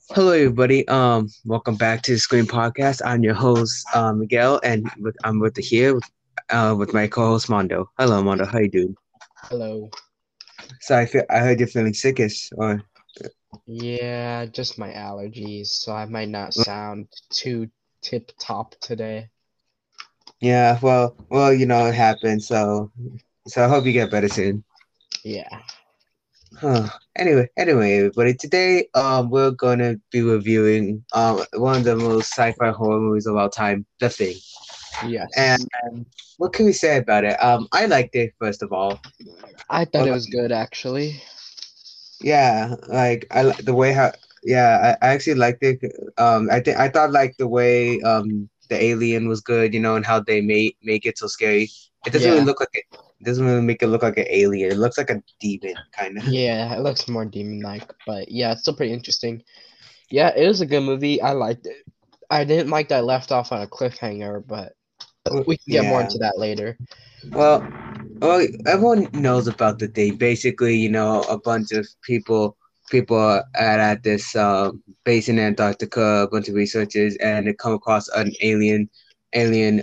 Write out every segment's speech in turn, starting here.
Hello, everybody. Welcome back to the Screen Podcast. I'm your host, Miguel, and I'm with my co-host Mondo. Hello, Mondo. How you doing? Hello. So I heard you're feeling sickish, or Yeah, just my allergies, so I might not sound too tip top today. yeah. Well, it happened. So I hope you get better soon. Yeah. Huh. Anyway, everybody. Today, we're gonna be reviewing one of the most sci-fi horror movies of all time, The Thing. And Yes. what can we say about it? I liked it first of all. I thought What it about was good actually. Yeah, like the way how yeah, I actually liked it. I thought like the way the alien was good, and how they make it so scary. It doesn't really Yeah. look like it doesn't really make it look like an alien. It looks like a demon kind of. Yeah, it looks more demon-like, but yeah, it's still pretty interesting. Yeah, it was a good movie. I liked it. I didn't like that I left off on a cliffhanger, but we can get more Yeah. into that later. Well, well, everyone knows about the thing. Basically, a bunch of people are at this base in Antarctica, a bunch of researchers, and they come across an alien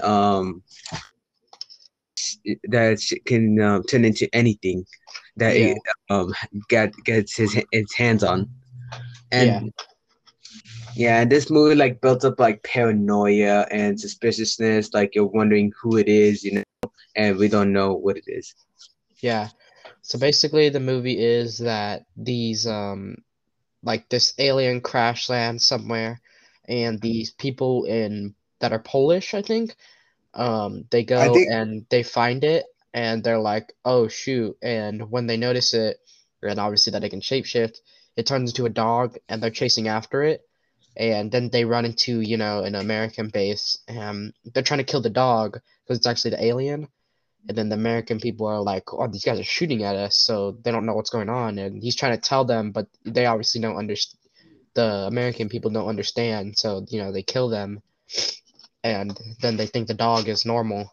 that can turn into anything that Yeah. it gets its hands on. Yeah. And yeah, and this movie like builds up like paranoia and suspiciousness, like you're wondering who it is, and we don't know what it is. Yeah. So basically the movie is that these like this alien crash lands somewhere, and these people in that are Polish, I think, they I go think and they find it, and they're like, "Oh shoot!" And when they notice it, and obviously that it can shapeshift, it turns into a dog, and they're chasing after it. And then they run into, an American base, and they're trying to kill the dog because it's actually the alien. And then the American people are like, "Oh, these guys are shooting at us," so they don't know what's going on. And he's trying to tell them, but they obviously don't understand. The American people don't understand, so they kill them, and then they think the dog is normal.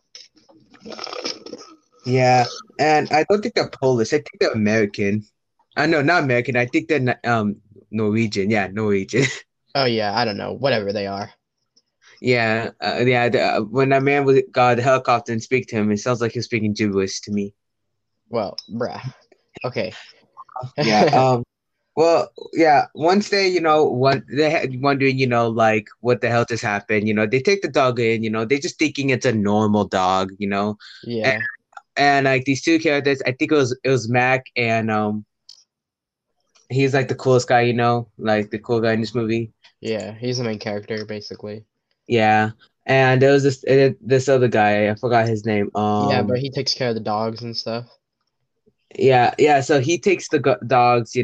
yeah, and I don't think they're Polish. I think they're American. I know, not American. I think they're Norwegian. Yeah, Norwegian. Oh yeah, I don't know, whatever they are. Yeah. When that man got the helicopter and speak to him, it sounds like he's speaking gibberish to me. Well, bruh. Okay. Yeah. Well, yeah. Once they, they had wondering, like what the hell just happened. They take the dog in. They just thinking it's a normal dog. And, Yeah, and like these two characters, I think it was Mac, and he's like the coolest guy. Like the cool guy in this movie. yeah, he's the main character basically. Yeah. And there was this other guy. I forgot his name. Yeah, but he takes care of the dogs and stuff. Yeah. So he takes the dogs,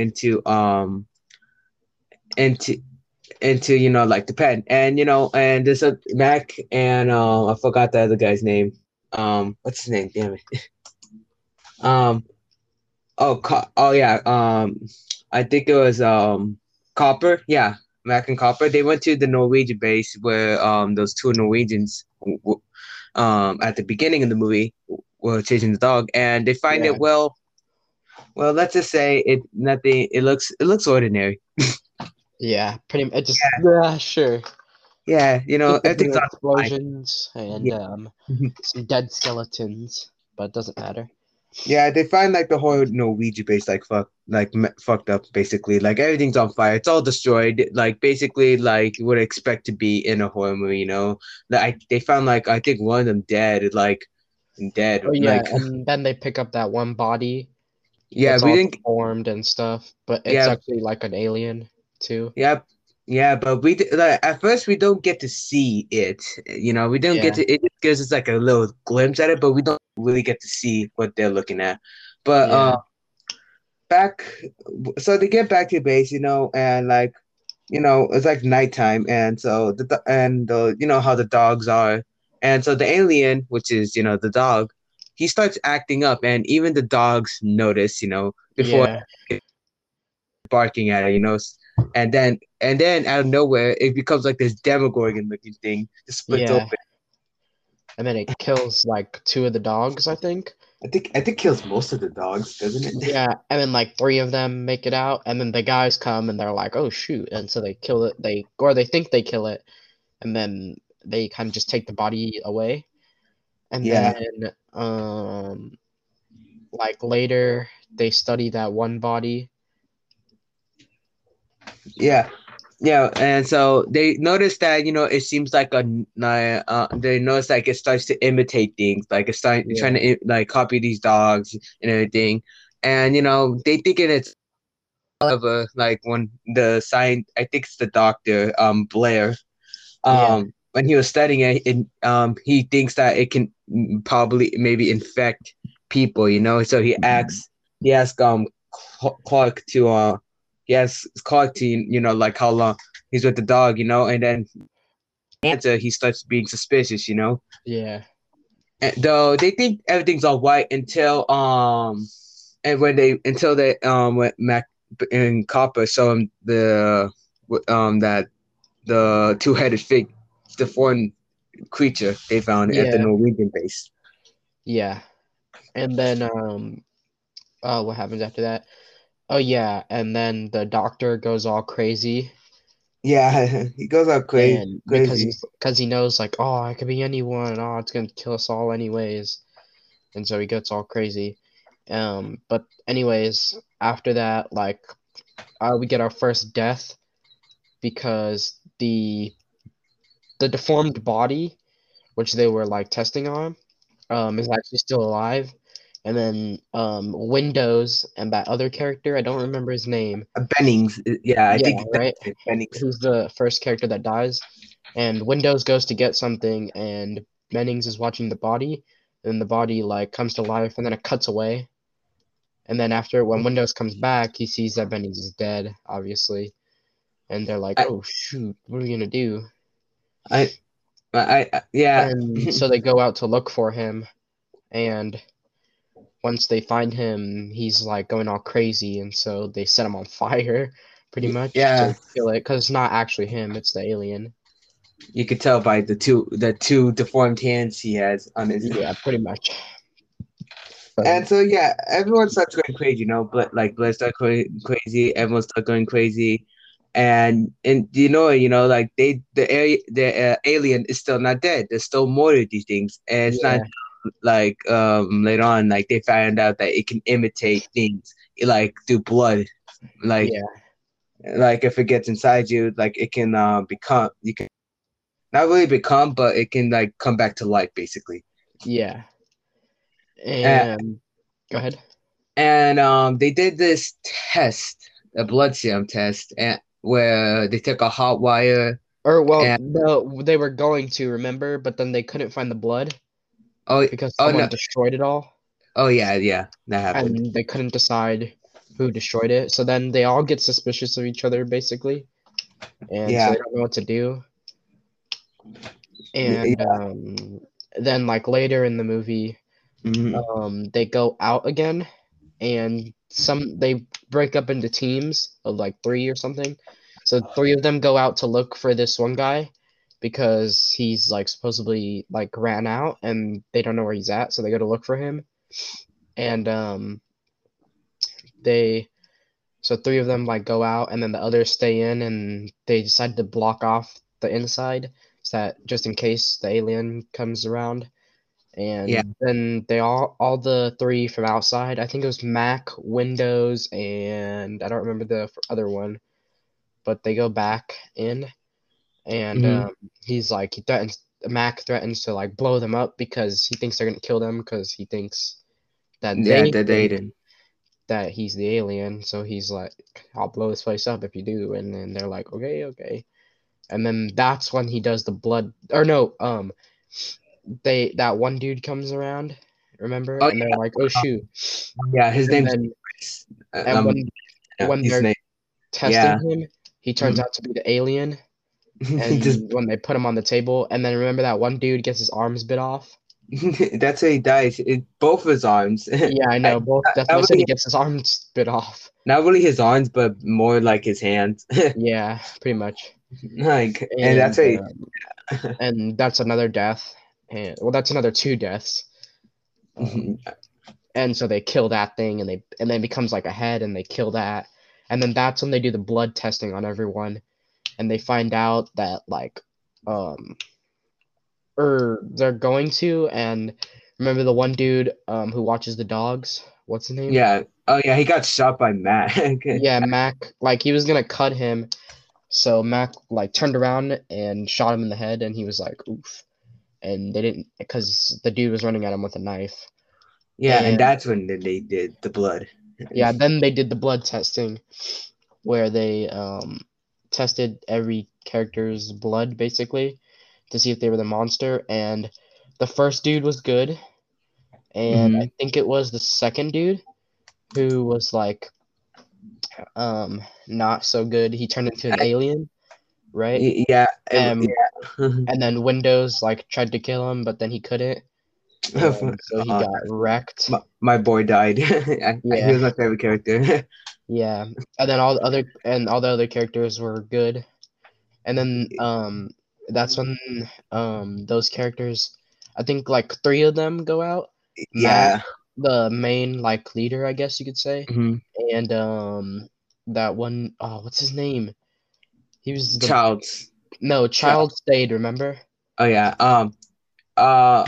into like the pen, and and there's a Mac, and I forgot the other guy's name. What's his name? Damn it. Um, oh yeah. I think it was Copper. Yeah, Mac and Copper. They went to the Norwegian base where those two Norwegians at the beginning of the movie were chasing the dog, and they find Yeah, it. Well, let's just say it nothing. It looks ordinary. yeah, pretty. It just yeah, sure. Yeah, Just a few everything's on fine. explosions and Yeah. some dead skeletons, but it doesn't matter. Yeah, they find like the whole Norwegian base fucked up basically. Like everything's on fire. It's all destroyed. Like basically like you would expect to be in a horror movie. Like they found like I think one of them dead. Oh yeah, Like and then they pick up that one body. yeah, It's we all didn't deformed and stuff, but it's yeah, actually like an alien too. yeah, yeah, but like at first we don't get to see it. We don't get Yeah, to it just gives us like a little glimpse at it, but we don't really get to see what they're looking at. But yeah, back so they get back to base, and like it's like nighttime, and so you know how the dogs are, and so the alien, which is the dog, he starts acting up, and even the dogs notice, before yeah, barking at it, and then out of nowhere it becomes like this demogorgon looking thing, just splits yeah. open. And then it kills like two of the dogs, I think. I think kills most of the dogs, doesn't it? Yeah, and then like three of them make it out, and then the guys come and they're like, "Oh shoot!" And so they kill it. They think they kill it, and then they kind of just take the body away. And Yeah, then like later they study that one body. yeah, yeah. And so they notice that it seems like they notice like it starts to imitate things, like it's trying Yeah, to like copy these dogs and everything. And they thinking it's of a like when the sign I think it's the doctor Blair yeah, when he was studying he thinks that it can probably maybe infect people, so he asks Clark to like how long he's with the dog, and then answer he starts being suspicious, yeah, though they think everything's all right and when Mac and Copper show him that the two-headed the foreign creature they found at the yeah, Norwegian base. yeah. And then what happens after that? Oh yeah, and then the doctor goes all crazy, Yeah, he goes out and crazy. because he knows like, oh, it could be anyone. Oh, it's gonna kill us all anyways. And so he gets all crazy. But anyways, after that, like, we get our first death because the deformed body, which they were like testing on, is actually still alive. And then Windows and that other character, I don't remember his name. Bennings, yeah, I Yeah, think right. that's it, Bennings. Who's the first character that dies? And Windows goes to get something, and Bennings is watching the body, and the body like comes to life, and then it cuts away. And then after, when Windows comes back, he sees that Bennings is dead, obviously, and they're like, I, "Oh shoot, what are we gonna do?" I, yeah, And so they go out to look for him, and once they find him, he's like going all crazy, and so they set him on fire, pretty much, yeah. to kill it, because it's not actually him, it's the alien. You could tell by the two deformed hands he has on his. Yeah, pretty much. But And so yeah, everyone starts going crazy, but like Blair starts going crazy, everyone starts going crazy, and like the alien is still not dead. There's still more to these things, and it's not yeah, like later on like they found out that it can imitate things like through blood, like yeah, like if it gets inside you, like it can become you can not really become, but it can like come back to life basically. yeah. And go ahead. And they did this test, a blood serum test, and where they took a hot wire Or well, and no, they were going to remember, but then they couldn't find the blood oh because oh someone no destroyed it all, oh yeah that happened. and they couldn't decide who destroyed it. So then they all get suspicious of each other, basically, and so Yeah, they don't know what to do. And yeah. then like later in the movie, Mhm. they go out again, and they break up into teams of like three or something. So three of them go out to look for this one guy because he's like supposedly like ran out and they don't know where he's at, so they go to look for him. And they so three of them like go out and then the others stay in, and they decide to block off the inside so that just in case the alien comes around. Yeah, And then they all the three from outside, I think it was Mac, Windows, and I don't remember the other one, but they go back in, and hmm he's like, Mac threatens to like blow them up because he thinks they're gonna kill them because he thinks that yeah, they that they think did. that he's the alien, so he's like, I'll blow this place up if you do. And then they're like, okay, okay. And then that's when he does the blood, or no, that one dude comes around, remember? Oh And they're like, "Oh shoot!" yeah, his And name's then Chris. and when His they're name. testing Yeah. him, he turns Mhm. out to be the alien. Just And when they put him on the table, and then remember that one dude gets his arms bit off. that's how he dies. Both of his arms. Yeah, I know. Both. That's what I Not said. He really, gets his arms bit off. not really his arms, but more like his hands. Yeah, pretty much. Like, and that's And how he, and that's another death. And well, that's another two deaths. Um, and so they kill that thing, and then it becomes like a head, and they kill that, and then that's when they do the blood testing on everyone, and they find out that like um or they're going to, and remember the one dude who watches the dogs, what's his name? Yeah. Oh yeah, he got shot by Mac. Yeah, Mac, like he was gonna cut him, so Mac like turned around and shot him in the head, and he was like oof, and they didn't, because the dude was running at him with a knife. Yeah, and And that's when they did the blood. yeah, then they did the blood testing where they tested every character's blood basically to see if they were the monster. And the first dude was good, and I Hmm. think it was the second dude who was like not so good. He turned into an alien, right? Yeah. Um, Yeah. and then Windows like tried to kill him, but then he couldn't, and so he got wrecked. My boy died. He Yeah, was my favorite character. yeah. And then all the other characters were good. And then that's when those characters, I think like three of them go out. Mac, Yeah. the main like leader, I guess you could say, Hmm. and that one, oh, what's his name? He was the Childs. no Child. child stayed. Remember? Oh yeah. Uh.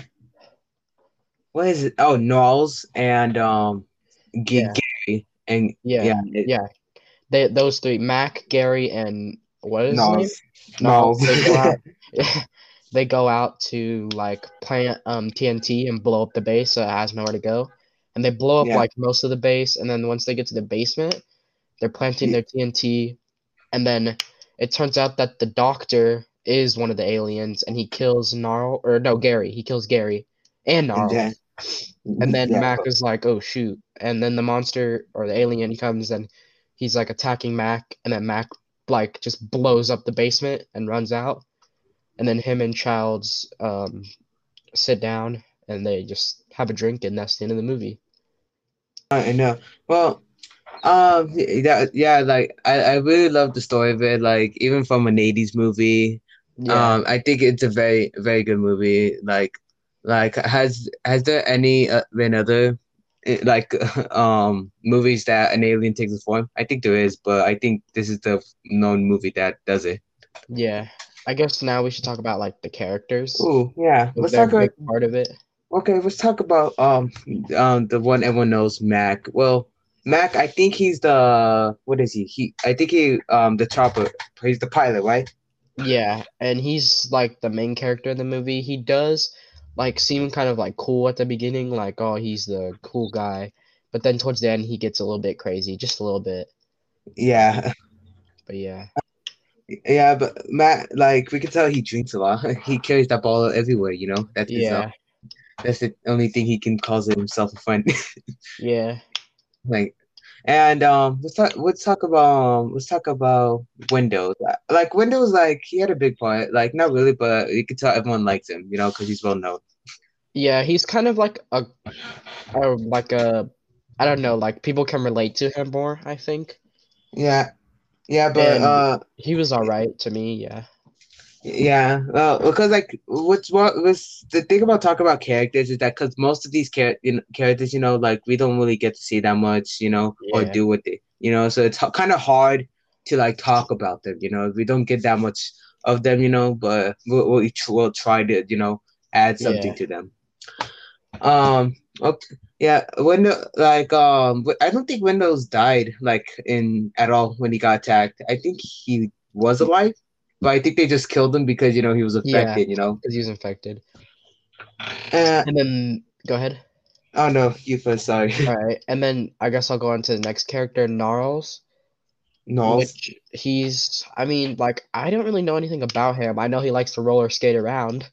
What is it? Oh, Knowles and Yeah, Gary and yeah, yeah, yeah. Those three, Mac, Gary, and what is his name? Knowles. No, Knowles. they go out. They go out to like plant TNT and blow up the base so it has nowhere to go. And they blow up Yeah. like most of the base, and then once they get to the basement, they're planting their TNT, and then it turns out that the doctor is one of the aliens, and he kills Gnarl, or no, Gary. He kills Gary and And Gnarl. then And then yeah, Mac is like, "Oh shoot!" And then the monster or the alien comes, and he's like attacking Mac, and then Mac like just blows up the basement and runs out. And then him and Childs sit down and they just have a drink, and that's the end of the movie. I know. Well, yeah, like I really love the story of it. Like even from an '80s movie, Yeah, I think it's a very good movie. Like has there any been other like movies that an alien takes a form? I think there is, but I think this is the known movie that does it. yeah. I guess now we should talk about like the characters Oh yeah, because they're a big part of it. okay, let's talk about the one everyone knows, Mac. Well, Mac, I think he's the what is he? I think he the chopper. He's the pilot, right? Yeah, and he's like the main character in the movie. He does like seem kind of like cool at the beginning, like oh he's the cool guy, but then towards the end he gets a little bit crazy, just a little bit. Yeah, But yeah, yeah, but Mac, like we can tell he drinks a lot. He carries that ball everywhere. yeah, That's the only thing he can cause himself a friend. yeah, Like, and let's talk about Windows. Like Windows, like he had a big part. Like not really, but you could tell everyone likes him. Because he's well known. yeah. He's kind of like like a I don't know, like people can relate to him more, I think. Yeah, yeah, but And he was all right to me, yeah. yeah, well, because like what was the thing about talking about characters is that because most of these characters, like we don't really get to see that much, or Yeah, do with it, so it's kind of hard to like talk about them, we don't get that much of them, but we'll try to, add something yeah. to them. Okay, yeah, I don't think Windows died like in at all when he got attacked. I think he was alive, but I think they just killed him because he was Yeah, affected. because he was infected. Uh, And then go ahead. oh no, you first. Sorry, All right, and then I guess I'll go on to the next character, Gnarls, Knowles. which I mean, like, I don't really know anything about him. I know he likes to roller skate around,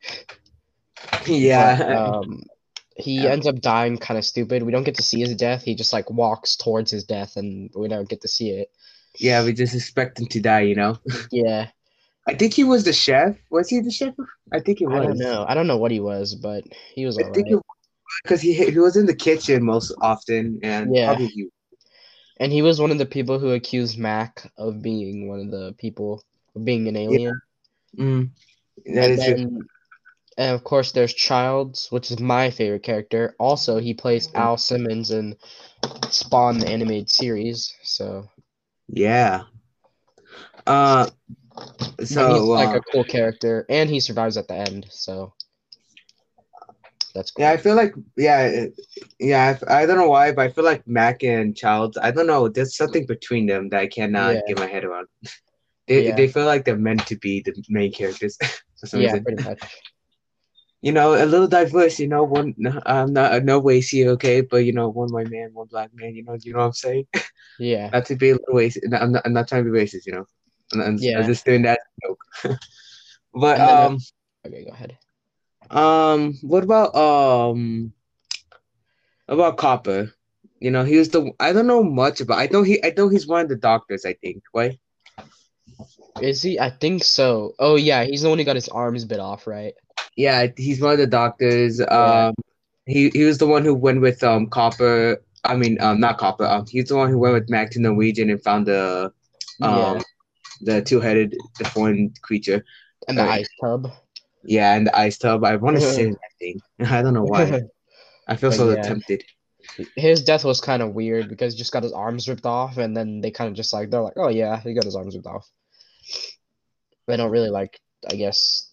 but Yeah, he ends up dying kind of stupid. We don't get to see his death. He just like walks towards his death, and we don't get to see it. yeah. We just expect him to die. Yeah, I think he was the chef. Was he the chef? I think he I don't was. know. I don't know what he was, but he was I all think right. because he was in the kitchen most often, and Yeah, probably he. and he was one of the people who accused Mac of being one of the people of being an Yeah, alien. mm, that And is true. then And of course, there's Childs, which is my favorite character. Also, he plays Al Simmons in Spawn, the animated series. So, Yeah. Uh. but he's So. like a cool character, and he survives at the end. So that's Yeah, I cool. feel like yeah. I don't know why, but I feel like Mac and Childs. I don't know. There's something between them that I cannot Yeah, get my head around. yeah, They feel like they're meant to be the main characters for some yeah, reason. pretty much. A little diverse. One. I'm not no race here, okay, but one white man, one black man. You know what I'm saying? Yeah, Not to be a little racist. I'm not trying to be racist. I'm yeah. just doing that joke. But And then, okay, go ahead. what about Copper? He was the I don't know much about. I know he's one of the doctors. I think, right? Is he? I think so. Oh yeah, he's the one who got his arms bit off, right? Yeah, he's one of the doctors. Yeah, He was the one who went with Copper. I mean, not Copper. He's the one who went with Mac to Norwegian and found yeah. the two-headed deformed creature. And the Right. ice tub. Yeah, and the ice tub. I want to say that thing. I don't know why. I feel But so yeah, tempted. his death was kind of weird because he just got his arms ripped off, and then they kind of just like they're like, oh yeah, he got his arms ripped off. They don't really like, I guess,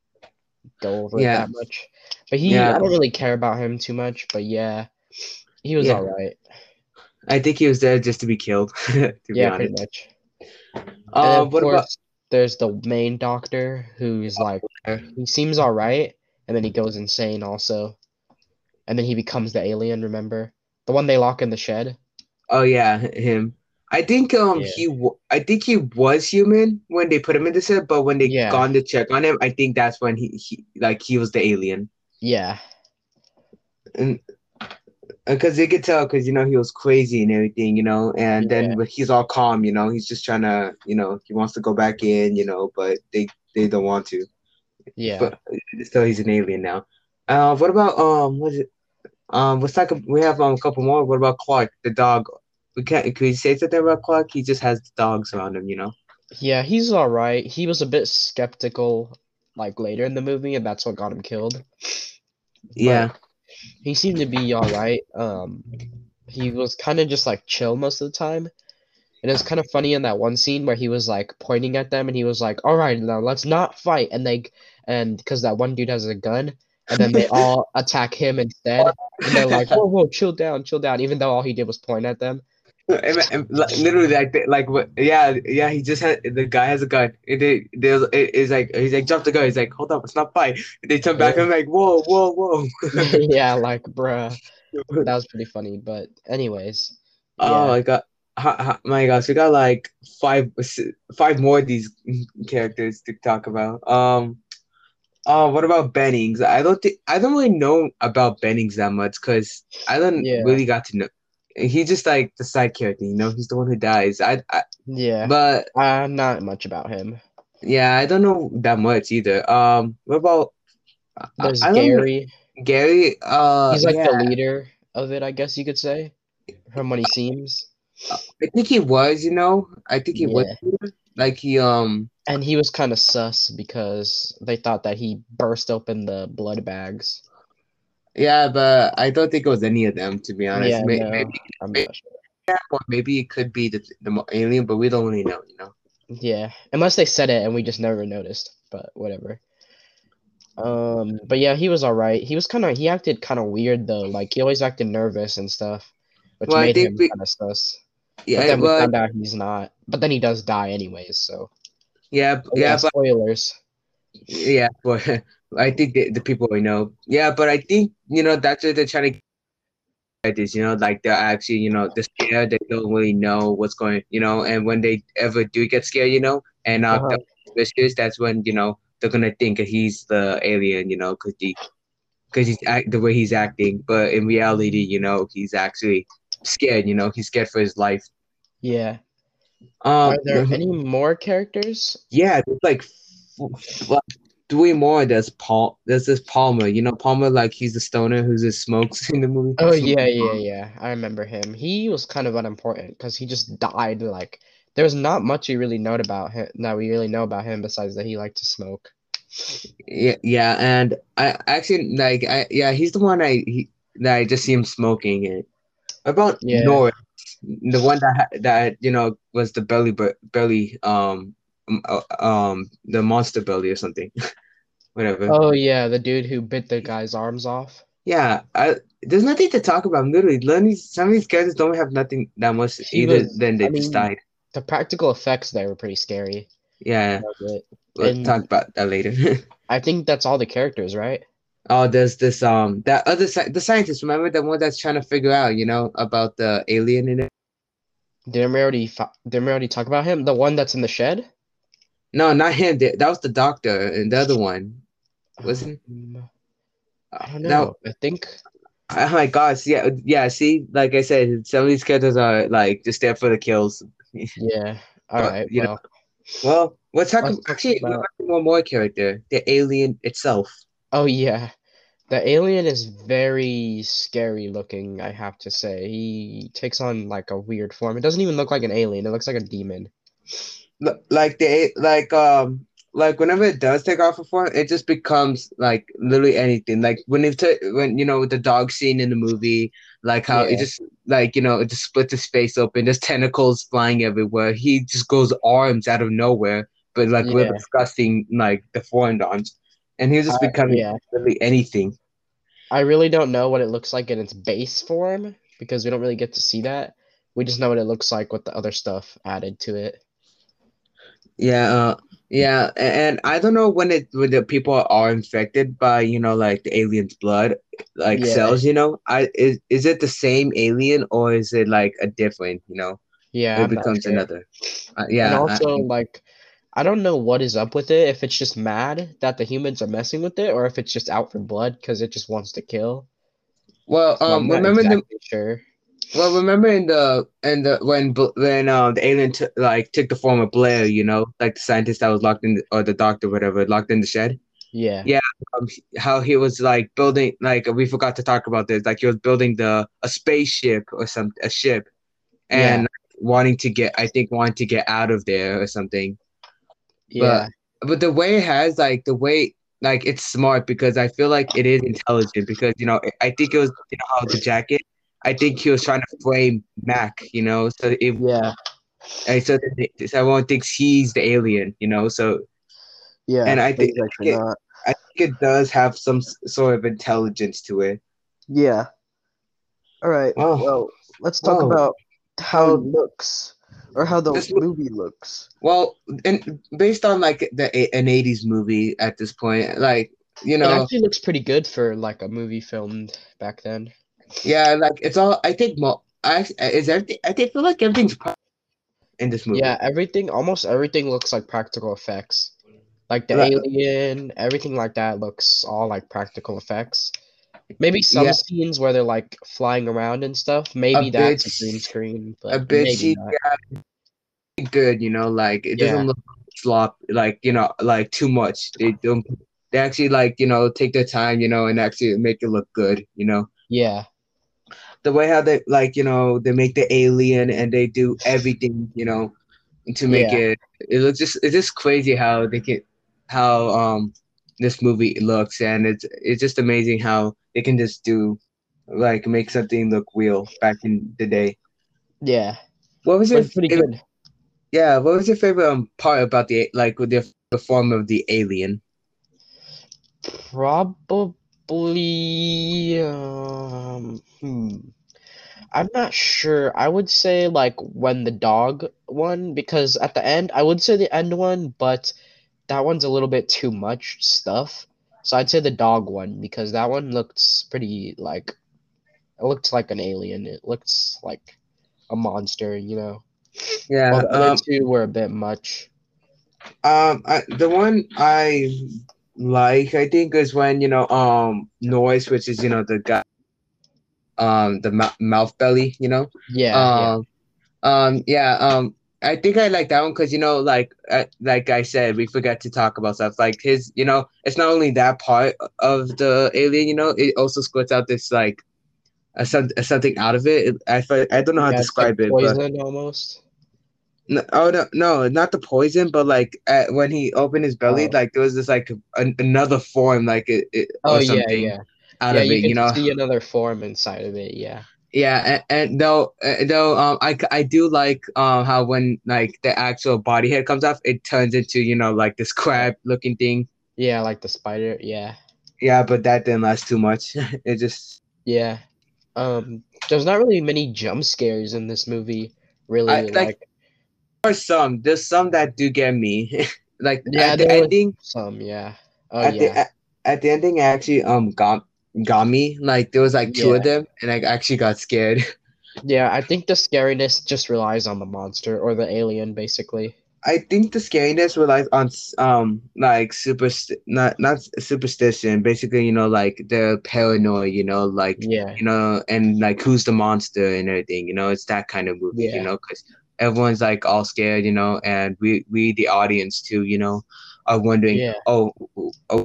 go over it Yeah, that much. But yeah, I don't really care about him too much. But yeah, he was yeah. all right. I think he was there just to be killed, to be Yeah, pretty honest. much. And then of What about? course there's the main doctor who's like he seems all right, and then he goes insane also, and then he becomes the alien. Remember the one they lock in the shed? Oh yeah, him. Yeah. I think he was human when they put him in the set, but when they Yeah. gone to check on him, I think that's when he was the alien, Yeah. and because they could tell because he was crazy and everything, and Yeah. then but he's all calm, he's just trying to, he wants to go back in, but they don't want to, Yeah. but still he's an alien now. What about what is it? We have a couple more. What about Clark, the dog? Can we say something about Clark? He just has dogs around him. Yeah, he's all right. He was a bit skeptical like later in the movie, and that's what got him killed. But Yeah. he seemed to be all right. He was kind of just like chill most of the time. And it's kind of funny in that one scene where he was like pointing at them and he was like, "All right, now let's not fight." And because that one dude has a gun, and then they all attack him instead. And they're like, "Whoa, whoa, chill down," even though all he did was point at them. Literally, like what? Yeah, yeah. He just had the guy has a gun. It's like he's like jump the gun. He's like, hold up, it's not fight. They turn back. Yeah, I'm like, whoa, whoa, whoa. yeah, like bruh, that was pretty funny. But anyways, Oh yeah, my god. My gosh, we got like five more of these characters to talk about. Oh, what about Bennings? I don't really know about Bennings that much because I don't yeah, really got to know. He's just like the side character. He's the one who dies. yeah. But Not much about him. yeah, I don't know that much either. What about There's I don't know Gary. Gary? He's like Yeah, the leader of it, I guess you could say, from what he seems. I think he was. I think he was Yeah. like he And he was kind of sus because they thought that he burst open the blood bags. yeah, but I don't think it was any of them to be honest. Yeah, no, I'm Maybe not sure. or maybe it could be the alien, but we don't really know. Yeah, unless they said it and we just never noticed, but whatever. But yeah, he was all right. He acted kind of weird though. Like he always acted nervous and stuff, which Well, I made think him kind of sus. But yeah, then we but found out he's not. But then he does die anyways, so. yeah, Oh yeah, yeah, but spoilers. yeah, but I think the people we know. Yeah, but I think that's what they're trying to get is like they're actually they're scared. They don't really know what's going. And when they ever do get scared, and Uh-huh. suspicious, that's when they're gonna think that he's the alien. Because the way he's acting, but in reality, he's actually scared. He's scared for his life. Yeah. Are Um, there any more characters? yeah, there's like like three more. There's Paul. There's this Palmer. Palmer, like he's the stoner who just smokes in the movie. Oh yeah, yeah, yeah. I remember him. He was kind of unimportant because he just died. Like there's not much we really know about him that we really know about him besides that he liked to smoke. Yeah, and I actually like yeah, he's the one that I just see him smoking it. About Yeah. Norris, the one that was the belly the monster belly or something, whatever. Oh yeah, the dude who bit the guy's arms off. Yeah, there's nothing to talk about. Literally, some of these characters don't have nothing that much He either. was, Then I they just mean, died. the practical effects there were pretty scary. Yeah, That was it. we'll talk And about that later. I think that's all the characters, right? Oh, there's this that other the scientist. Remember the one that's trying to figure out, about the alien in it? Didn't we already talk about him? The one that's in the shed? No, not him. That was the doctor, and the other one wasn't. Um, I don't That know. I think Oh my gosh, yeah, yeah. See, like I said, some of these characters are like just there for the kills. yeah. All But right. Well, well, let's talk. let's talk Actually, about. one more character, the alien itself. Oh yeah. The alien is very scary looking, I have to say. He takes on like a weird form. It doesn't even look like an alien. It looks like a demon. Like like whenever it does take off a form, it just becomes like literally anything. Like when the dog scene in the movie, like how it Yeah. just like it just splits his face open. There's tentacles flying everywhere. He just goes arms out of nowhere, but like real Yeah. disgusting, like deformed arms, and he's just becoming Yeah. literally anything. I really don't know what it looks like in its base form because we don't really get to see that. We just know what it looks like with the other stuff added to it. Yeah, yeah, and I don't know when the people are infected by like the alien's blood, like Yeah. cells. Is it the same alien or is it like a different? Yeah, It I'm not becomes sure. another. And Yeah, also, like, I don't know what is up with it, if it's just mad that the humans are messing with it, or if it's just out for blood because it just wants to kill. well, So I'm not exactly sure. remember in the when the alien took the form of Blair, like the scientist that was locked in or the doctor, whatever, locked in the shed. Yeah, Yeah, how he was like building, like we forgot to talk about this, like he was building a spaceship or a ship yeah, and wanting to get out of there or something. But yeah, the way it has the way like it's smart because I feel like it is intelligent because I think it was how the jacket. I think he was trying to frame Mac, yeah, so everyone thinks he's the alien, so and yeah, but he's actually not. I think it does have some sort of intelligence to it. Yeah. All right. Oh, Well, let's talk well, about how it well, looks or how the this movie looks. well, and based on like an '80s movie at this point, like you It know, actually looks pretty good for like a movie filmed back then. yeah, like it's all. I think is everything. I think feel like everything's in this Yeah, movie. almost everything looks like practical effects. Like the Like, alien, everything like that looks all like practical effects. Maybe some yeah, scenes where they're like flying around and stuff, a maybe bit, that's a green screen, a but bit maybe CGI not. good. Like it doesn't Yeah, look slop. Like like too much. They don't. They actually like take their time. And actually make it look good. yeah, The way how they like they make the alien and they do everything to make yeah, it's just crazy how they can how this movie looks, and it's just amazing how they can just do like make something look real back in the day. yeah. What was your Looked pretty favorite, good. yeah, what was your favorite part about with the form of the alien? Probably, I'm not sure. I would say like when the dog one, because at the end, I would say the end one, but that one's a little bit too much stuff. So I'd say the dog one because that one looks pretty like it looked like an alien. It looks like a monster, While Yeah, the other two were a bit much. the one I like, I think, is when Noise, which is the guy, the mouth belly, Yeah, yeah, um yeah, I think I like that one because like I said, we forgot to talk about stuff like his. It's not only that part of the alien. It also squirts out this like something out of it. I don't know how to yeah. It's like describe it, but poison almost. No, oh no, no, not the poison, but like when he opened his belly, Oh, like there was this like another form, like oh or yeah, something yeah, out yeah. of You it, can you know? see another form inside of it. Yeah, Yeah, and though I do like how when like the actual body head comes off, it turns into like this like crab looking thing. yeah, like the spider. Yeah, Yeah, but that didn't last too much. It just yeah. There's not really many jump scares in this movie. I Really, like like there's some that do get me. Like yeah, at the there was ending, some. Yeah. Oh at the yeah, a- at the ending, it actually got me. Like there was like two of yeah. them, and I actually got scared. Yeah, I think the scariness just relies on the monster or the alien, basically. I think the scariness relies on like not superstition, basically, like the paranoid, like Yeah, and like who's the monster and everything, it's that kind of movie, yeah, because everyone's like all scared, and we the audience too, are wondering, yeah, oh,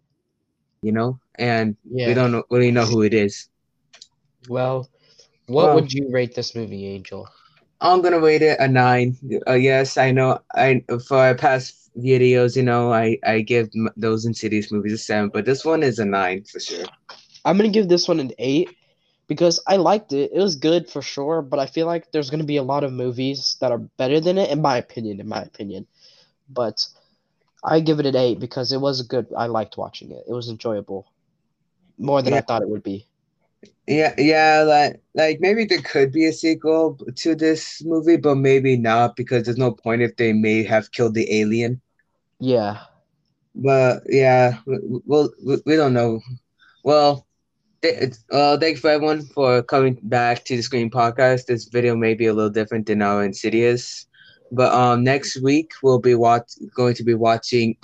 and we yeah. don't really know who it is. Well, what Well, would you rate this movie, Angel? I'm gonna rate it a 9. Yes, I know. I for our past videos, I give those Insidious movies a 7, but this one is a 9 for sure. I'm gonna give this one an 8 because I liked it. It was good for sure, but I feel like there's gonna be a lot of movies that are better than it, in my opinion. In my opinion, but I give it an 8 because it was good. I liked watching it. It was enjoyable more than I Yeah, thought it would be. yeah. Like maybe there could be a sequel to this movie, but maybe not because there's no point if they may have killed the alien. Yeah, But yeah, we don't know. Well. Thanks for everyone for coming back to the Screen Podcast. This video may be a little different than our Insidious, but next week we'll be going to be watching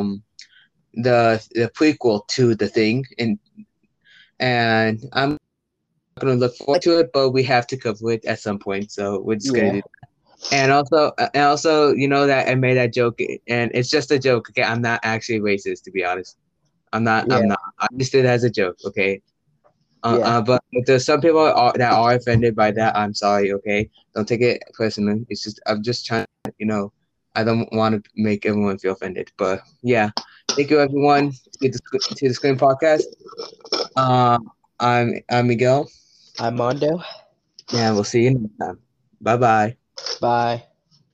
the prequel to The Thing, and I'm gonna look forward to it, but we have to cover it at some point, so we're just gonna yeah, do. And also, that I made that joke, and it's just a joke. Okay, I'm not actually racist, to be honest. I'm not. yeah, I'm not. I just did it as a joke. Okay. yeah, But if there's some people that are offended by that, I'm sorry. Okay, don't take it personally. It's just I'm just trying. I don't want to make everyone feel offended. But yeah, thank you everyone to the Screen Podcast. Um, I'm Miguel, I'm Mondo. and we'll see you next time. Bye bye. Bye.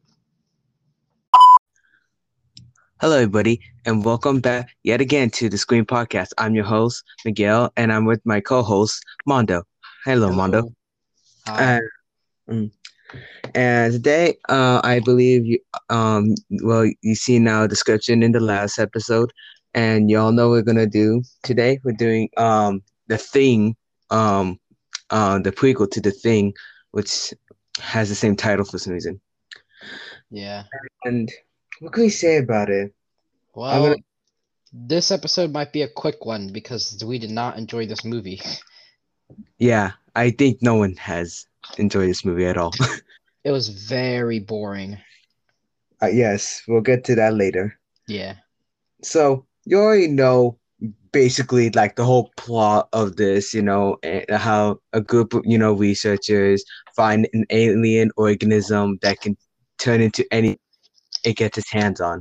Hello, everybody, and welcome back yet again to the Screen Podcast. I'm your host Miguel, and I'm with my co-host Mondo. Hello, Mondo. Hello. Hi. And mm, And today, I believe you see now a description in the last episode, and y'all know what we're gonna do today. We're doing the Thing, um, the prequel to the Thing, which has the same title for some reason. Yeah. And what can we say about it? I'm gonna, Well, this episode might be a quick one because we did not enjoy this movie. yeah, I think no one has enjoyed this movie at all. It was very boring. Yes, we'll get to that later. Yeah. So you already know basically like the whole plot of this, and how a group of, researchers find an alien organism that can turn into any it gets its hands on.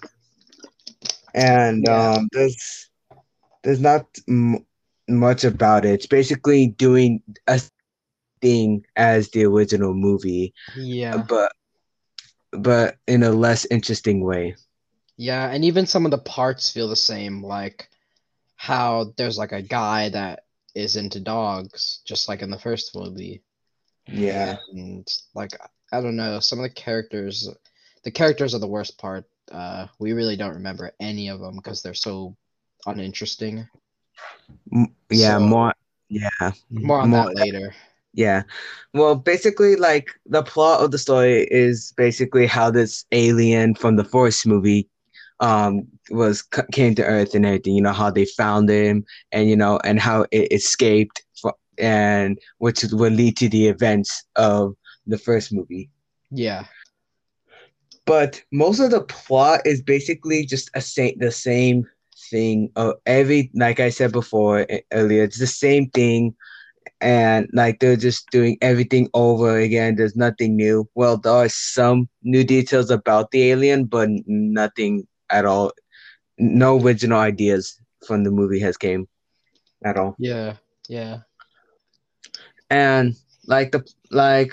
And Yeah. there's not much about it. It's basically doing a thing as the original movie, Yeah. but in a less interesting way. Yeah, and even some of the parts feel the same, like how there's like a guy that is into dogs, just like in the first movie. Yeah. And like I don't know, some of the characters are the worst part. We really don't remember any of them because they're so uninteresting. Yeah, So more. Yeah, more on more. that later. Yeah. Well, basically, like the plot of the story is basically how this alien from the first movie came to Earth and everything. You know how they found him, and and how it escaped, and which would lead to the events of the first movie. Yeah. But most of the plot is basically just the same thing. Every like I said before earlier, it's the same thing and like they're just doing everything over again. There's nothing new. Well, there are some new details about the alien, but nothing at all. No original ideas from the movie has came at all. Yeah, yeah, And like the like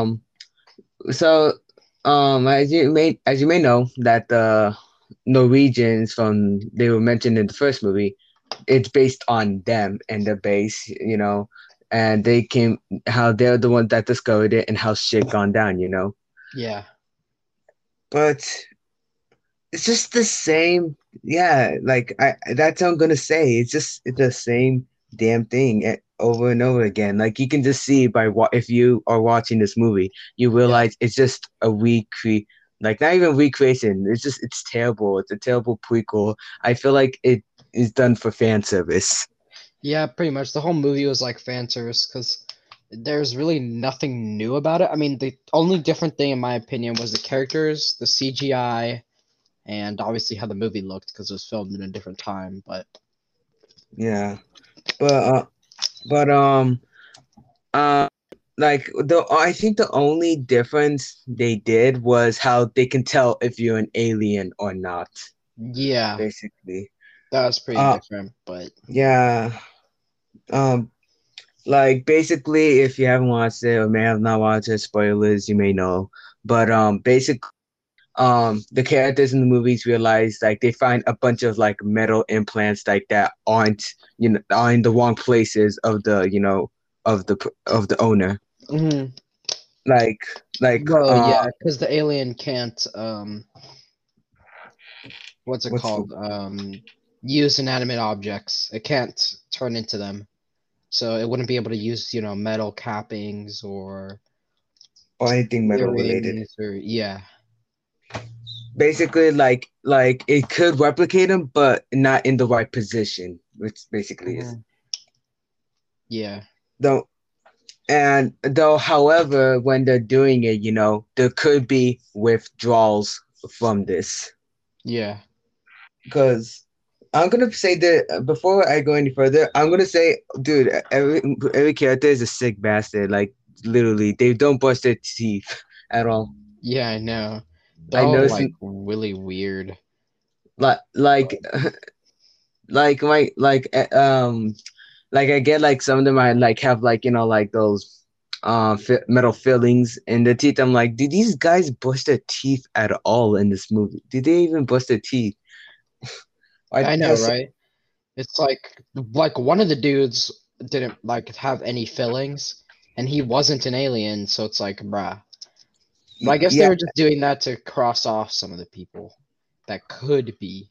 so as you may know that the Norwegians from they were mentioned in the first movie, it's based on them and the base, and they came how they're the ones that discovered it and how shit gone down, yeah, But it's just the same. Yeah, like I that's what I'm gonna say. It's the same damn thing over and over again. Like you can just see by what if you are watching this movie, you yeah, realize it's just a like not even recreation. It's terrible. It's a terrible prequel. I feel like it is done for fan service. yeah. Pretty much the whole movie was like fan service because there's really nothing new about it. I mean, the only different thing, in my opinion, was the characters, the CGI, and obviously how the movie looked because it was filmed in a different time. But Yeah, but but uh, like the I think the only difference they did was how they can tell if you're an alien or not, yeah, basically. that was pretty Uh, different. But yeah. Um, like basically, if you haven't watched it or may have not watched it, spoilers, you may know. But basically, the characters in the movies realize like they find a bunch of like metal implants like that aren't are in the wrong places of the of the owner. mhm. Like like Well, yeah, because the alien can't what's it what's the called? Use inanimate objects. It can't turn into them. So it wouldn't be able to use, metal cappings or or anything metal related. earrings or yeah. Basically, like it could replicate them, but not in the right position, which basically is Mhm. Yeah. though. And though, however, when they're doing it, there could be withdrawals from this. Yeah. Because I'm gonna say that before I go any further, I'm gonna say, dude, every character is a sick bastard. Like literally, they don't brush their teeth at all. Yeah, I know. They're I all noticed, like really weird. like like my like I get like some of them I like have like like those metal fillings in the teeth. I'm like, do these guys brush their teeth at all in this movie? Did they even brush their teeth? I I know, that's right? It's like one of the dudes didn't like have any fillings and he wasn't an alien, so it's like, bruh. But I guess they yeah, were just doing that to cross off some of the people that could be.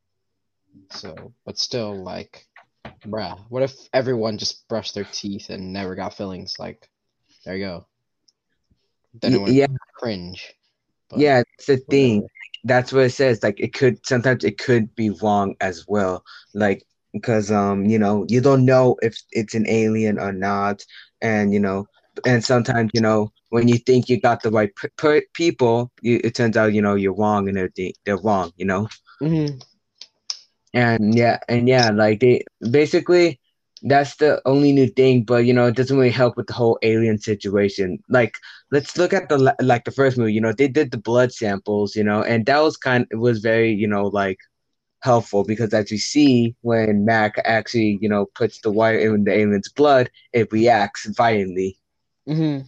So, but still, like, bruh, what if everyone just brushed their teeth and never got fillings? Like, there you go. Then it would yeah, cringe. But yeah. It's the thing. whatever. That's what it says. Like it could sometimes it could be wrong as well. Like because you don't know if it's an alien or not, and and sometimes when you think you got the right people, it turns out you're wrong and everything. They're wrong. Hmm. And yeah, like they basically that's the only new thing, but it doesn't really help with the whole alien situation. Like let's look at the first movie. They did the blood samples, and that was it was very like helpful because as you see when Mac actually puts the wire in the alien's blood, it reacts violently, Hmm.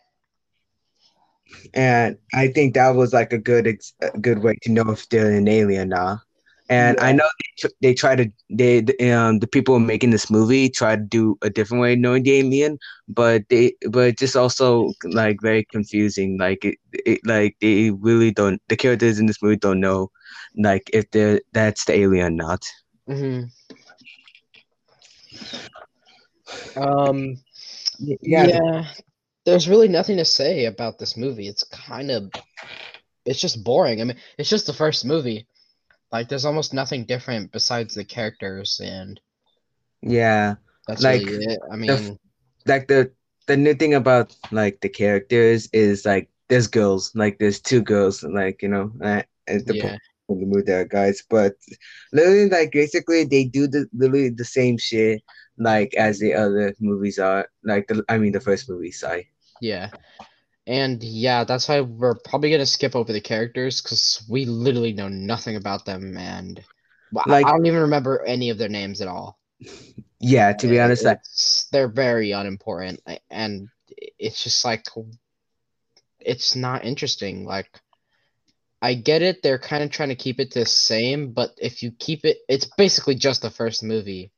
and I think that was like a good way to know if they're an alien now. And I Yeah. know they try to the people making this movie try to do a different way of knowing the alien, but it's just also like very confusing. Like it like they really don't the characters in this movie don't know like if that's the alien or not. Hmm. Um, Yeah, yeah, there's really nothing to say about this movie. It's just boring. I mean, it's just the first movie. Like, there's almost nothing different besides the characters, and yeah, that's really like it. I the mean, like the new thing about like the characters is like there's girls, like there's two girls, like at the point yeah, in the movie there are guys, but literally like basically they do literally the same shit. like as the other movies are. Like the first movie, sorry. Yeah. And yeah, that's why we're probably gonna skip over the characters because we literally know nothing about them, and well, I Like don't even remember any of their names at all. yeah, to be honest, like They're very unimportant, and it's just like it's not interesting. Like I get it, they're kind of trying to keep it the same, but if you keep it, it's basically just the first movie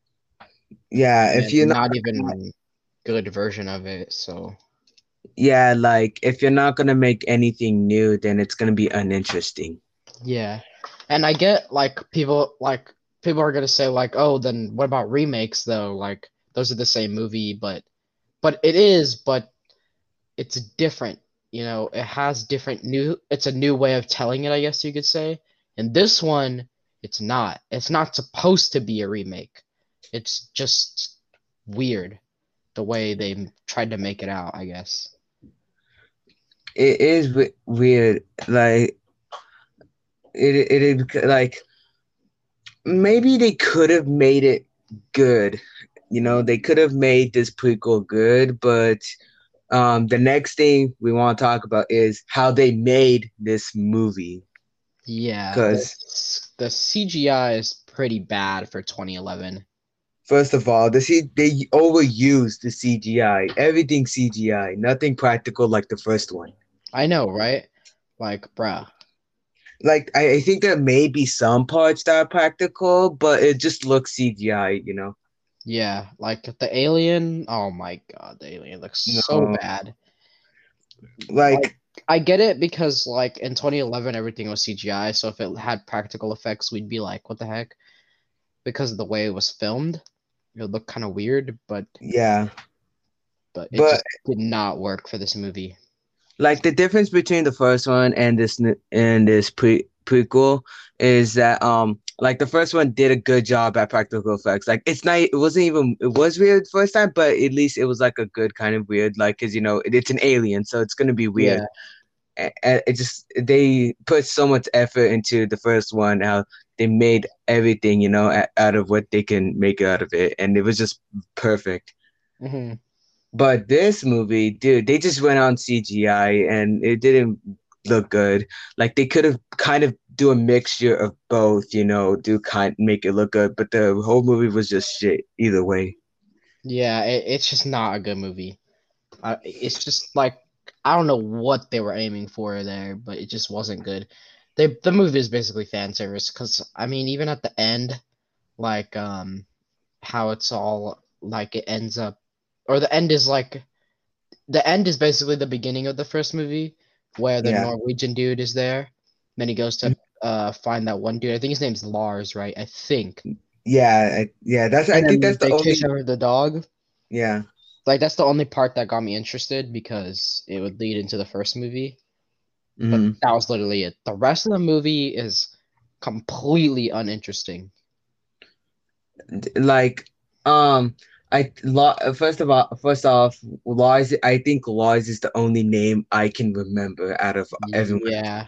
yeah, if and you're not not even good version of it. So yeah, like if you're not gonna make anything new, then it's gonna be uninteresting. yeah, and I get like people are gonna say like, oh, then what about remakes though? Like those are the same movie, but it is, but it's different. You know, it has different new. It's a new way of telling it, I guess you could say. And this one, it's not. It's not supposed to be a remake. It's just weird the way they tried to make it out, I guess. It is weird. Like it is like maybe they could have made it good. You know, they could have made this prequel good, but the next thing we want to talk about is how they made this movie. Yeah, Because the CGI is pretty bad for 2011. first of all, they overused the CGI. Everything CGI, nothing practical like the first one. I know, right? Like, bruh. Like I think there may be some parts that are practical, but it just looks CGI, you know. Yeah, like the alien. Oh my God, the alien looks so No, bad. Like like I get it because like in 2011 everything was CGI, so if it had practical effects, we'd be like, what the heck? Because of the way it was filmed, it would look kind of weird, yeah, but it but just did not work for this movie. like the difference between the first one and this prequel is that like the first one did a good job at practical effects. Like it wasn't even it was weird first time, but at least it was like a good kind of weird. Like because you know it's an alien, so it's gonna be weird. Yeah. And it just they put so much effort into the first one. How they made everything you know out of what they can make out of it, and it was just perfect. Hmm. But this movie, dude, they just went on CGI and it didn't look good. Like they could have kind of do a mixture of both, you know, do kind make it look good, but the whole movie was just shit either way. Yeah, it's just not a good movie. It's just like I don't know what they were aiming for there, but it just wasn't good. The movie is basically fan service because I mean even at the end, like how it's all like it ends up, or the end is basically the beginning of the first movie where the Yeah. Norwegian dude is there. Then he goes to find that one dude. I think his name's Lars, right? I think. Yeah, that's I And think then that's the they chase only over the dog. yeah. Like that's the only part that got me interested because it would lead into the first movie. But Hmm. that was literally it. The rest of the movie is completely uninteresting. Like first off, Lars I think Lars is the only name I can remember out of everyone. Yeah,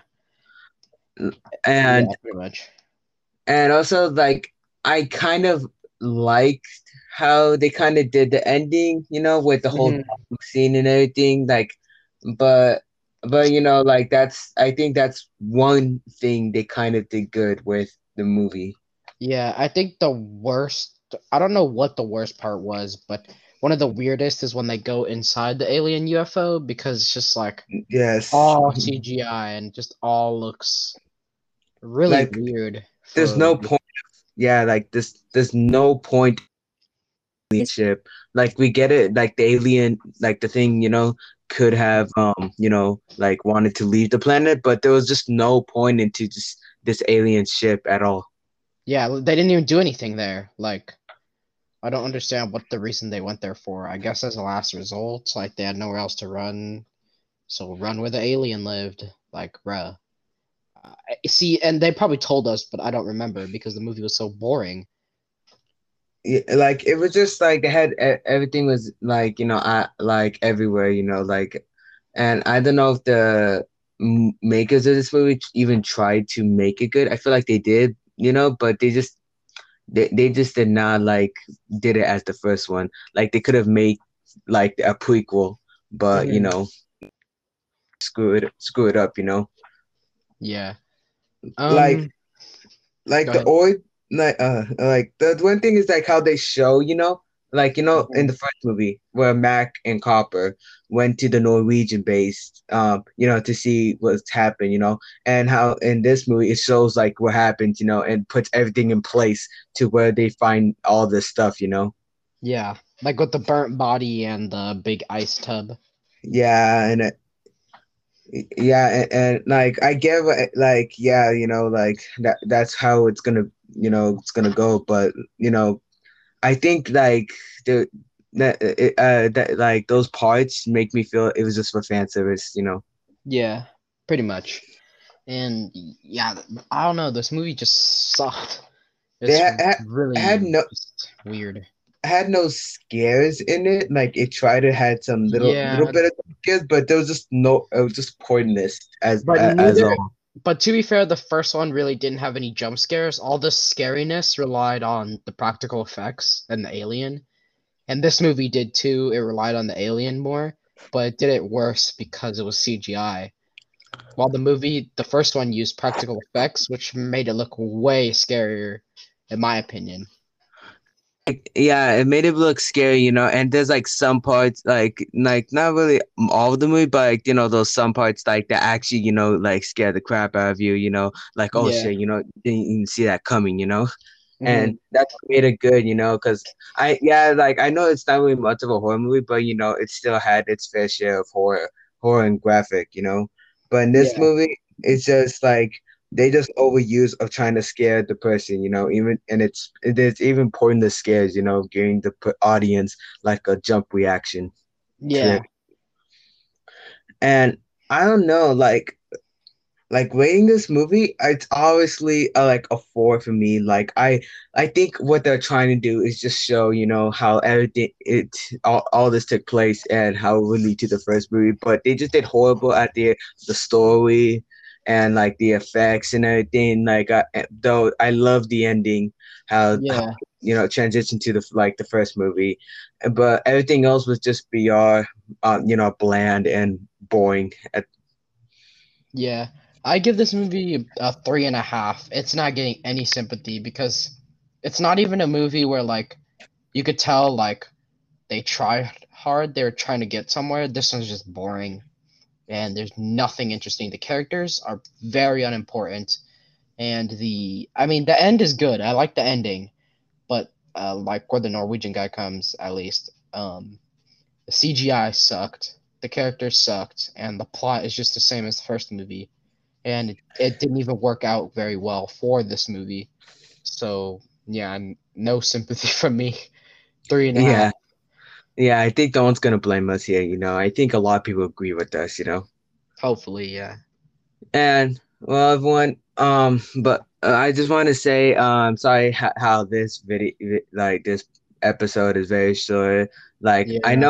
And yeah, pretty much. And also, like, I kind of liked how they kind of did the ending, you know, with the whole Hmm. dog scene and everything. Like, but, you know, like I think that's one thing they kind of did good with the movie. Yeah, I think the worst. I don't know what the worst part was, but one of the weirdest is when they go inside the alien UFO because it's just like Yes. all CGI and just all looks really Like, weird there's for. no point. Yeah, like there's no point in ship. Like we get it, like the alien, like the thing, you know, could have you know, like wanted to leave the planet, but there was just no point into just this alien ship at all. Yeah, they didn't even do anything there. Like I don't understand what the reason they went there for. I guess as a last result, like they had nowhere else to run, so run where the alien lived. Like, bruh. See, and they probably told us, but I don't remember because the movie was so boring. Yeah, like it was just like they had everything was like you know like everywhere you know like and I don't know if the makers of this movie even tried to make it good. I feel like they did, you know, but they just they just did not like did it as the first one. Like they could have made like a prequel, but Hmm. screw it up, Yeah. like Um. like Go the ahead. old like the one thing is like how they show, like in Hmm. the first movie where Mac and Copper went to the Norwegian base, to see what's happened, and how in this movie it shows like what happened, and puts everything in place to where they find all this stuff, Yeah, like with the burnt body and the big ice tub. Yeah, and yeah, and like I get like yeah, like that's how it's gonna go, but I think like the that like those parts make me feel it was just for fan service. Yeah, pretty much. And yeah, I don't know. This movie just sucked. They It's had really no just weird. had no scares in it. Like it tried to had some little Yeah, bit of scares, but there was just no. It was just pointless but as neither. all. But to be fair, the first one really didn't have any jump scares. All the scariness relied on the practical effects and the alien. And this movie did too. It relied on the alien more, but it did it worse because it was CGI. While the first one used practical effects, which made it look way scarier, in my opinion. Yeah, it made it look scary, and there's like some parts like not really all of the movie, but like those some parts like that actually like scare the crap out of you, like oh Yeah. shit, didn't even see that coming, Hmm. and that's what made it good, because like I know it's not really much of a horror movie, but it still had its fair share of horror and graphic, but in this Yeah. movie it's just like they just overuse of trying to scare the person, even and it's even pointless scares, giving the audience like a jump reaction to it. Yeah. And I don't know, like rating this movie, it's obviously like a four for me. Like I think what they're trying to do is just show, how everything all this took place and how it would lead to the first movie. But they just did horrible at the story and like the effects and everything. Like though I love the ending, how Yeah. transitioned to the first movie, but everything else was just BR, bland and boring. Yeah. I give this movie a 3.5. It's not getting any sympathy because it's not even a movie where like you could tell like they tried hard, they're trying to get somewhere. This one's just boring and there's nothing interesting. The characters are very unimportant and the end is good. I like the ending, but like where the Norwegian guy comes at least. The CGI sucked, the characters sucked, and the plot is just the same as the first movie. And it didn't even work out very well for this movie. So yeah, no sympathy from me. 3.5. Yeah. Yeah, I think no one's gonna blame us here, I think a lot of people agree with us. Hopefully, yeah. And well, everyone, but I just want to say, sorry how this like this episode is very short. Like I Yeah. know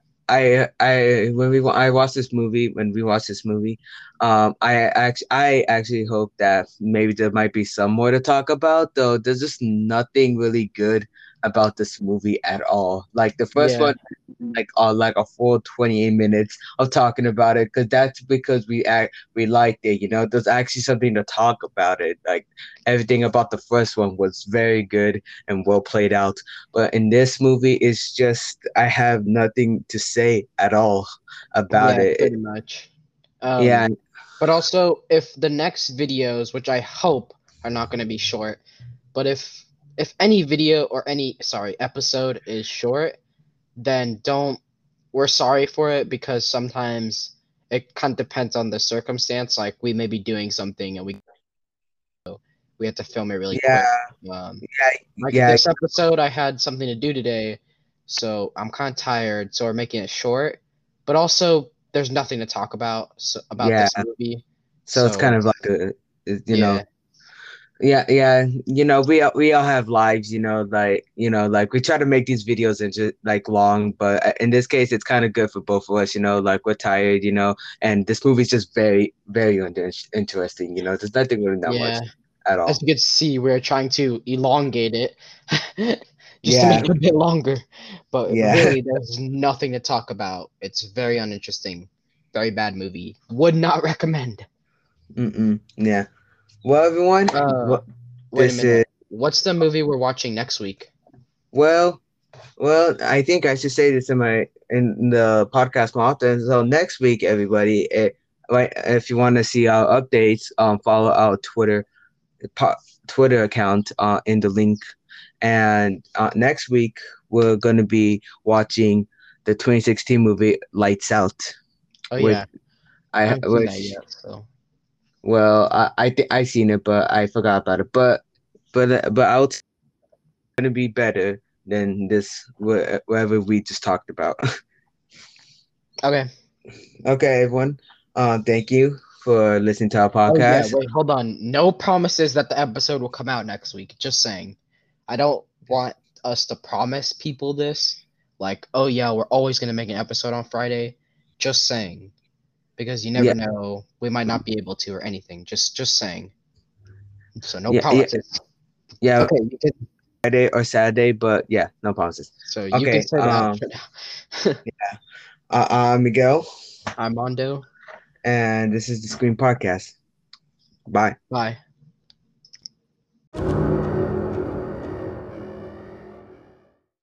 I watched this movie when we watched this movie, I actually hope that maybe there might be some more to talk about. Though there's just nothing really good about this movie at all. Like the first Yeah. one, like a full 28 minutes of talking about it, because that's because we liked it. There's actually something to talk about it. Like everything about the first one was very good and well played out. But in this movie, it's just I have nothing to say at all about Yeah, it. pretty much. Yeah, But also if the next videos, which I hope are not going to be short, but if any video or any sorry episode is short, then don't we're sorry for it because sometimes it kind of depends on the circumstance. Like we may be doing something and we have to film it really yeah, quick. yeah, Like yeah, this episode, I had something to do today, so I'm kind of tired. So we're making it short, but also there's nothing to talk about about yeah. this movie. So it's kind So of like you know, yeah, yeah. We all have lives, like we try to make these videos into like long, but in this case, it's kind of good for both of us, like we're tired, and this movie's just very, very interesting. There's nothing really that yeah. much. at all. As you can see, we're trying to elongate it just to Yeah, make it a bit longer. But yeah. really, there's nothing to talk about. It's very uninteresting. Very bad movie. Would not recommend. Yeah. Well, everyone, Uh, Wait a this is minute. What's the movie we're watching next week? well. Well, I think I should say this in the podcast more often. So next week, everybody, right, if you want to see our updates, follow our po- Twitter account in the link. And next week, we're gonna be watching the 2016 movie Lights Out, Oh which yeah, I haven't seen that which yet. So well, I think I seen it, but I forgot about it. But I'll gonna be better than this whatever we just talked about. okay. Okay, everyone. Thank you for listening to our Oh yeah. podcast. Wait, hold on. No promises that the episode will come out next week. Just saying. I don't want us to promise people this. Like, oh yeah, we're always gonna make an episode on Friday. Just saying. Because you Yeah, never know, we might not be able to or anything. Just saying. So no yeah, promises. yeah. Okay, you can, Friday or Saturday, but yeah, no promises. so you can Okay. say that for now. I'm Miguel, I'm Mondo. and this is the Screen Podcast. Bye. Bye.